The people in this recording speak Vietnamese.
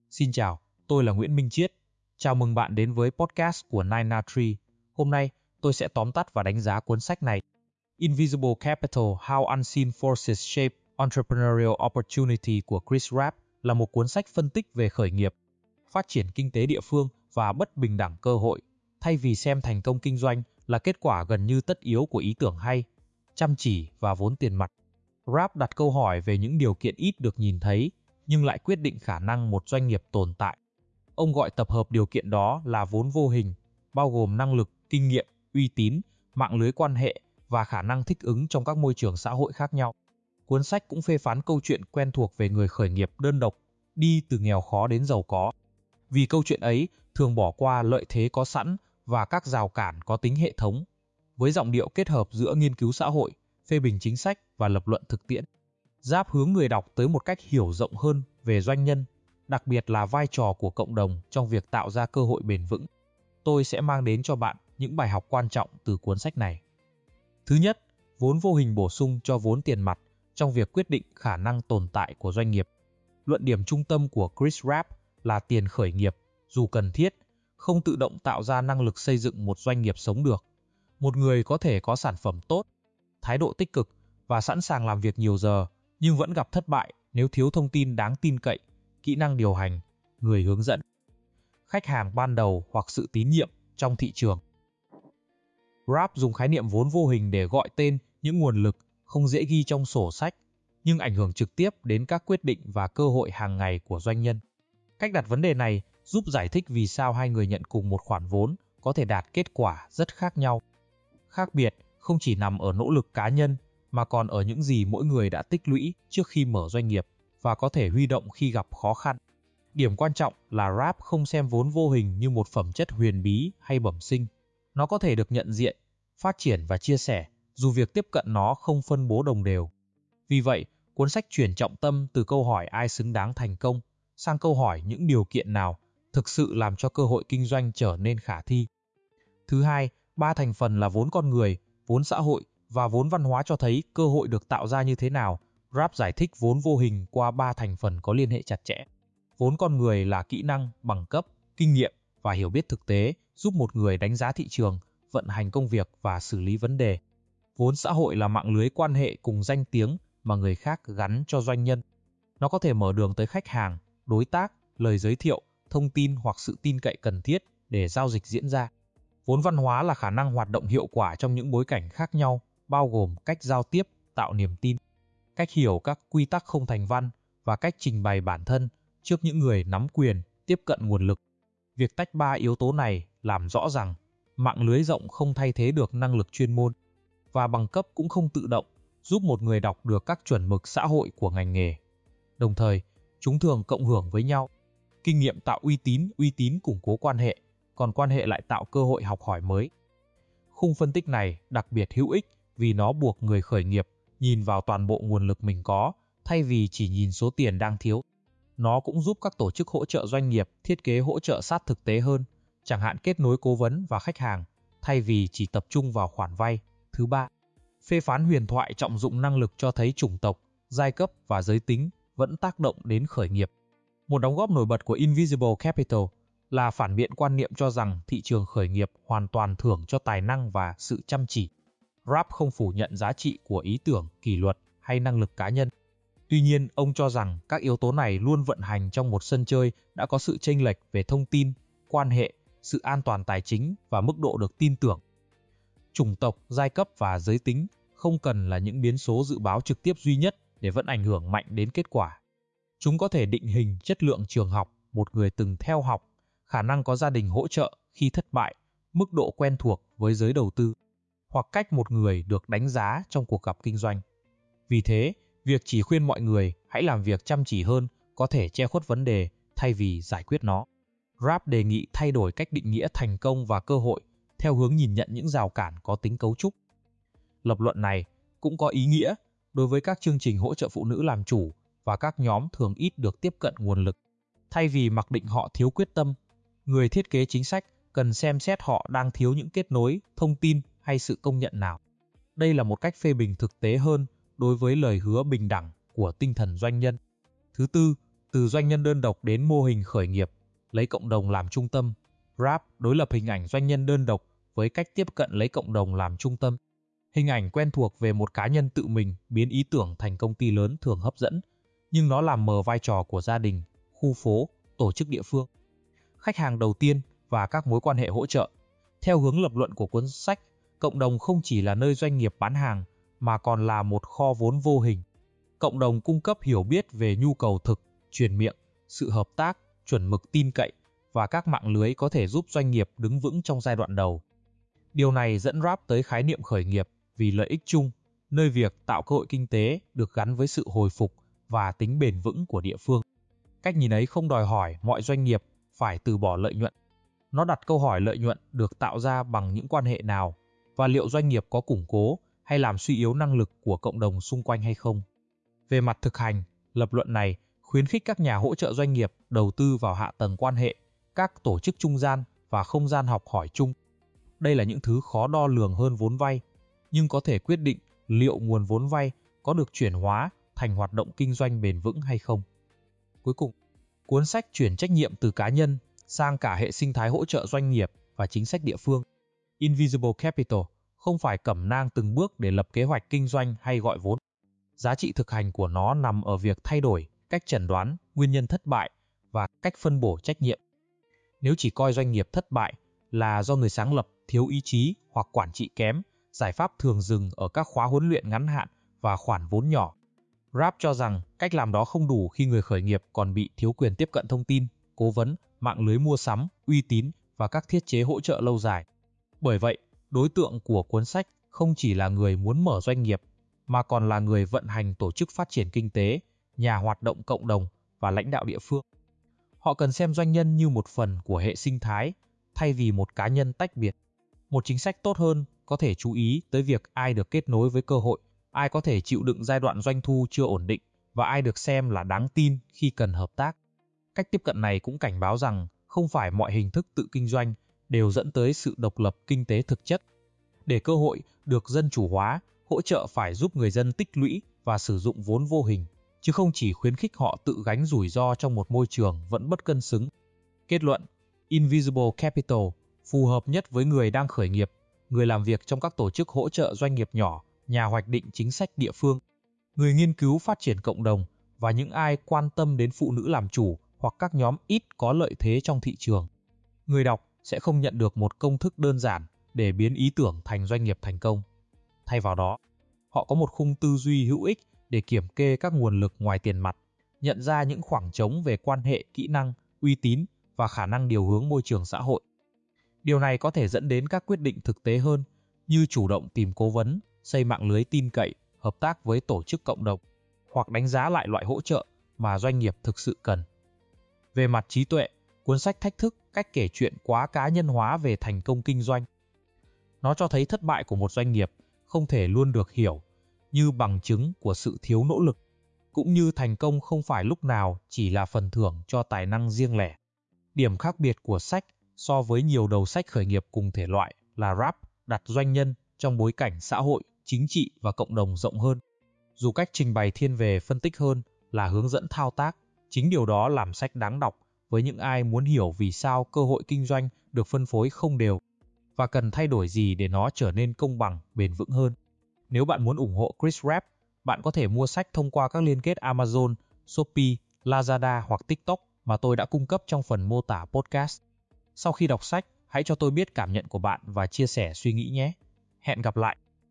Xin chào, tôi là Nguyễn Minh Chiết. Chào mừng bạn đến với podcast của 9na3. Hôm nay, tôi sẽ tóm tắt và đánh giá cuốn sách này. Invisible Capital: How Unseen Forces Shape Entrepreneurial Opportunity của Chris Rapp là một cuốn sách phân tích về khởi nghiệp, phát triển kinh tế địa phương và bất bình đẳng cơ hội, thay vì xem thành công kinh doanh là kết quả gần như tất yếu của ý tưởng hay, chăm chỉ và vốn tiền mặt. Rapp đặt câu hỏi về những điều kiện ít được nhìn thấy, nhưng lại quyết định khả năng một doanh nghiệp tồn tại. Ông gọi tập hợp điều kiện đó là vốn vô hình, bao gồm năng lực, kinh nghiệm, uy tín, mạng lưới quan hệ và khả năng thích ứng trong các môi trường xã hội khác nhau. Cuốn sách cũng phê phán câu chuyện quen thuộc về người khởi nghiệp đơn độc, đi từ nghèo khó đến giàu có. Vì câu chuyện ấy thường bỏ qua lợi thế có sẵn và các rào cản có tính hệ thống, với giọng điệu kết hợp giữa nghiên cứu xã hội, phê bình chính sách và lập luận thực tiễn. Rapp hướng người đọc tới một cách hiểu rộng hơn về doanh nhân, đặc biệt là vai trò của cộng đồng trong việc tạo ra cơ hội bền vững. Tôi sẽ mang đến cho bạn những bài học quan trọng từ cuốn sách này. Thứ nhất, vốn vô hình bổ sung cho vốn tiền mặt trong việc quyết định khả năng tồn tại của doanh nghiệp. Luận điểm trung tâm của Chris Rapp là tiền khởi nghiệp, dù cần thiết, không tự động tạo ra năng lực xây dựng một doanh nghiệp sống được. Một người có thể có sản phẩm tốt, thái độ tích cực và sẵn sàng làm việc nhiều giờ, nhưng vẫn gặp thất bại nếu thiếu thông tin đáng tin cậy, kỹ năng điều hành, người hướng dẫn, khách hàng ban đầu hoặc sự tín nhiệm trong thị trường. Rapp dùng khái niệm vốn vô hình để gọi tên những nguồn lực không dễ ghi trong sổ sách, nhưng ảnh hưởng trực tiếp đến các quyết định và cơ hội hàng ngày của doanh nhân. Cách đặt vấn đề này giúp giải thích vì sao hai người nhận cùng một khoản vốn có thể đạt kết quả rất khác nhau. Khác biệt không chỉ nằm ở nỗ lực cá nhân, mà còn ở những gì mỗi người đã tích lũy trước khi mở doanh nghiệp và có thể huy động khi gặp khó khăn. Điểm quan trọng là Rapp không xem vốn vô hình như một phẩm chất huyền bí hay bẩm sinh. Nó có thể được nhận diện, phát triển và chia sẻ, dù việc tiếp cận nó không phân bố đồng đều. Vì vậy, cuốn sách chuyển trọng tâm từ câu hỏi ai xứng đáng thành công sang câu hỏi những điều kiện nào thực sự làm cho cơ hội kinh doanh trở nên khả thi. Thứ hai, 3 thành phần là vốn con người, vốn xã hội và vốn văn hóa cho thấy cơ hội được tạo ra như thế nào. Rapp giải thích vốn vô hình qua 3 thành phần có liên hệ chặt chẽ. Vốn con người là kỹ năng, bằng cấp, kinh nghiệm và hiểu biết thực tế giúp một người đánh giá thị trường, vận hành công việc và xử lý vấn đề. Vốn xã hội là mạng lưới quan hệ cùng danh tiếng mà người khác gắn cho doanh nhân. Nó có thể mở đường tới khách hàng, đối tác, lời giới thiệu, thông tin hoặc sự tin cậy cần thiết để giao dịch diễn ra. Vốn văn hóa là khả năng hoạt động hiệu quả trong những bối cảnh khác nhau, bao gồm cách giao tiếp, tạo niềm tin, cách hiểu các quy tắc không thành văn và cách trình bày bản thân trước những người nắm quyền, tiếp cận nguồn lực. Việc tách 3 yếu tố này làm rõ rằng mạng lưới rộng không thay thế được năng lực chuyên môn, và bằng cấp cũng không tự động giúp một người đọc được các chuẩn mực xã hội của ngành nghề. Đồng thời, chúng thường cộng hưởng với nhau. Kinh nghiệm tạo uy tín củng cố quan hệ, còn quan hệ lại tạo cơ hội học hỏi mới. Khung phân tích này đặc biệt hữu ích vì nó buộc người khởi nghiệp nhìn vào toàn bộ nguồn lực mình có, thay vì chỉ nhìn số tiền đang thiếu. Nó cũng giúp các tổ chức hỗ trợ doanh nghiệp thiết kế hỗ trợ sát thực tế hơn, chẳng hạn kết nối cố vấn và khách hàng, thay vì chỉ tập trung vào khoản vay. Thứ ba, phê phán huyền thoại trọng dụng năng lực cho thấy chủng tộc, giai cấp và giới tính vẫn tác động đến khởi nghiệp. Một đóng góp nổi bật của Invisible Capital là phản biện quan niệm cho rằng thị trường khởi nghiệp hoàn toàn thưởng cho tài năng và sự chăm chỉ. Rapp không phủ nhận giá trị của ý tưởng, kỷ luật hay năng lực cá nhân. Tuy nhiên, ông cho rằng các yếu tố này luôn vận hành trong một sân chơi đã có sự chênh lệch về thông tin, quan hệ, sự an toàn tài chính và mức độ được tin tưởng. Chủng tộc, giai cấp và giới tính không cần là những biến số dự báo trực tiếp duy nhất để vẫn ảnh hưởng mạnh đến kết quả. Chúng có thể định hình chất lượng trường học một người từng theo học, khả năng có gia đình hỗ trợ khi thất bại, mức độ quen thuộc với giới đầu tư, hoặc cách một người được đánh giá trong cuộc gặp kinh doanh. Vì thế, việc chỉ khuyên mọi người hãy làm việc chăm chỉ hơn có thể che khuất vấn đề thay vì giải quyết nó. Rapp đề nghị thay đổi cách định nghĩa thành công và cơ hội theo hướng nhìn nhận những rào cản có tính cấu trúc. Lập luận này cũng có ý nghĩa đối với các chương trình hỗ trợ phụ nữ làm chủ và các nhóm thường ít được tiếp cận nguồn lực. Thay vì mặc định họ thiếu quyết tâm, người thiết kế chính sách cần xem xét họ đang thiếu những kết nối, thông tin hay sự công nhận nào. Đây là một cách phê bình thực tế hơn đối với lời hứa bình đẳng của tinh thần doanh nhân. Thứ tư, Từ doanh nhân đơn độc đến mô hình khởi nghiệp, lấy cộng đồng làm trung tâm, Rap đối lập hình ảnh doanh nhân đơn độc với cách tiếp cận lấy cộng đồng làm trung tâm. Hình ảnh quen thuộc về một cá nhân tự mình biến ý tưởng thành công ty lớn thường hấp dẫn, nhưng nó làm mờ vai trò của gia đình, khu phố, tổ chức địa phương, khách hàng đầu tiên và các mối quan hệ hỗ trợ. Theo hướng lập luận của cuốn sách, cộng đồng không chỉ là nơi doanh nghiệp bán hàng mà còn là một kho vốn vô hình. Cộng đồng cung cấp hiểu biết về nhu cầu thực, truyền miệng, sự hợp tác, chuẩn mực tin cậy và các mạng lưới có thể giúp doanh nghiệp đứng vững trong giai đoạn đầu. Điều này dẫn Rap tới khái niệm khởi nghiệp vì lợi ích chung, nơi việc tạo cơ hội kinh tế được gắn với sự hồi phục và tính bền vững của địa phương. Cách nhìn ấy không đòi hỏi mọi doanh nghiệp phải từ bỏ lợi nhuận. Nó đặt câu hỏi lợi nhuận được tạo ra bằng những quan hệ nào và liệu doanh nghiệp có củng cố hay làm suy yếu năng lực của cộng đồng xung quanh hay không. Về mặt thực hành, lập luận này khuyến khích các nhà hỗ trợ doanh nghiệp đầu tư vào hạ tầng quan hệ, các tổ chức trung gian và không gian học hỏi chung. Đây là những thứ khó đo lường hơn vốn vay, nhưng có thể quyết định liệu nguồn vốn vay có được chuyển hóa thành hoạt động kinh doanh bền vững hay không. Cuối cùng, cuốn sách chuyển trách nhiệm từ cá nhân sang cả hệ sinh thái hỗ trợ doanh nghiệp và chính sách địa phương. Invisible Capital không phải cẩm nang từng bước để lập kế hoạch kinh doanh hay gọi vốn. Giá trị thực hành của nó nằm ở việc thay đổi cách chẩn đoán nguyên nhân thất bại và cách phân bổ trách nhiệm. Nếu chỉ coi doanh nghiệp thất bại là do người sáng lập thiếu ý chí hoặc quản trị kém, giải pháp thường dừng ở các khóa huấn luyện ngắn hạn và khoản vốn nhỏ. Rap cho rằng cách làm đó không đủ khi người khởi nghiệp còn bị thiếu quyền tiếp cận thông tin, cố vấn, mạng lưới mua sắm, uy tín và các thiết chế hỗ trợ lâu dài. Bởi vậy, đối tượng của cuốn sách không chỉ là người muốn mở doanh nghiệp, mà còn là người vận hành tổ chức phát triển kinh tế, nhà hoạt động cộng đồng và lãnh đạo địa phương. Họ cần xem doanh nhân như một phần của hệ sinh thái, thay vì một cá nhân tách biệt. Một chính sách tốt hơn có thể chú ý tới việc ai được kết nối với cơ hội, ai có thể chịu đựng giai đoạn doanh thu chưa ổn định và ai được xem là đáng tin khi cần hợp tác. Cách tiếp cận này cũng cảnh báo rằng không phải mọi hình thức tự kinh doanh đều dẫn tới sự độc lập kinh tế thực chất. Để cơ hội được dân chủ hóa, hỗ trợ phải giúp người dân tích lũy và sử dụng vốn vô hình, chứ không chỉ khuyến khích họ tự gánh rủi ro trong một môi trường vẫn bất cân xứng. Kết luận, Invisible Capital phù hợp nhất với người đang khởi nghiệp, người làm việc trong các tổ chức hỗ trợ doanh nghiệp nhỏ, nhà hoạch định chính sách địa phương, người nghiên cứu phát triển cộng đồng và những ai quan tâm đến phụ nữ làm chủ hoặc các nhóm ít có lợi thế trong thị trường. Người đọc sẽ không nhận được một công thức đơn giản để biến ý tưởng thành doanh nghiệp thành công. Thay vào đó, họ có một khung tư duy hữu ích để kiểm kê các nguồn lực ngoài tiền mặt, nhận ra những khoảng trống về quan hệ, kỹ năng, uy tín và khả năng điều hướng môi trường xã hội. Điều này có thể dẫn đến các quyết định thực tế hơn, như chủ động tìm cố vấn, xây mạng lưới tin cậy, hợp tác với tổ chức cộng đồng, hoặc đánh giá lại loại hỗ trợ mà doanh nghiệp thực sự cần. Về mặt trí tuệ, cuốn sách thách thức cách kể chuyện quá cá nhân hóa về thành công kinh doanh. Nó cho thấy thất bại của một doanh nghiệp không thể luôn được hiểu như bằng chứng của sự thiếu nỗ lực, cũng như thành công không phải lúc nào chỉ là phần thưởng cho tài năng riêng lẻ. Điểm khác biệt của sách so với nhiều đầu sách khởi nghiệp cùng thể loại là Rap đặt doanh nhân trong bối cảnh xã hội, chính trị và cộng đồng rộng hơn. Dù cách trình bày thiên về phân tích hơn là hướng dẫn thao tác, chính điều đó làm sách đáng đọc với những ai muốn hiểu vì sao cơ hội kinh doanh được phân phối không đều và cần thay đổi gì để nó trở nên công bằng, bền vững hơn. Nếu bạn muốn ủng hộ Chris Rap, bạn có thể mua sách thông qua các liên kết Amazon, Shopee, Lazada hoặc TikTok mà tôi đã cung cấp trong phần mô tả podcast. Sau khi đọc sách, hãy cho tôi biết cảm nhận của bạn và chia sẻ suy nghĩ nhé. Hẹn gặp lại!